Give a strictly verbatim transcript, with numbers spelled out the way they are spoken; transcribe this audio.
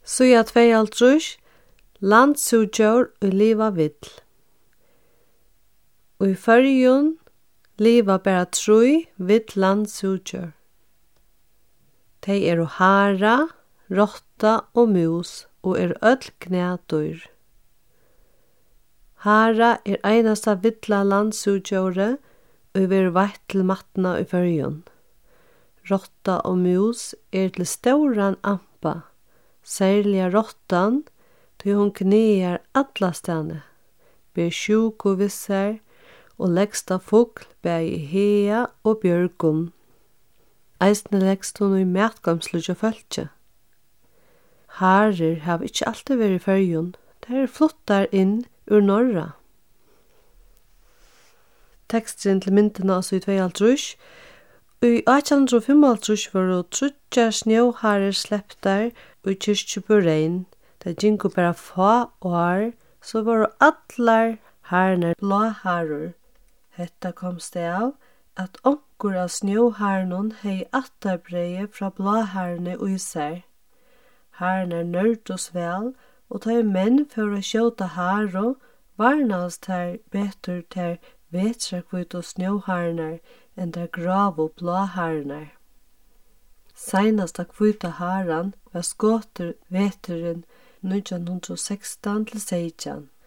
Sida tveyoghálvtrýss, landsúgdjór ið liva vill. Í Føroyum liva bara trý vill landsúgdjór. Tey eru hara, rotta og mús og eru øll gnædýr. Hara er einasta villa landsúgdjórið og verður veitt til matna í Føroyum. Rotta og mús er til stóran ampa, særliga rottan, tí hon gnagar allastaðni, ber sjúku við sær og leggst av fugl bæði í haga og bjørgum. Eisini leggst hon í matgømslu hjá fólki. Harir hava ikki altíð verið í Føroyum, tær eru fluttar inn úr norra. Teksturin til myndina altså í tveyoghálvtrýss. Í átjan hundrað og fimmoghálvtrýss voru tríggjar snjóharir sleptar í Kirkjuburrein. Það gingu bara fá ár, så voru allar harnar bláharur. Hetta komst av at onkur av snjóharnum hei attarbreiði frá bláharni í sær. Harnar nördust vel, og tæi menn fóru að skjóta haru, varnast þær betur þær vetrakvítu snjóharnar enn þær gravu bláharnar. Seinasta kvíta haran var skotur veturin nítjan hundrað og sekstan til seytjan.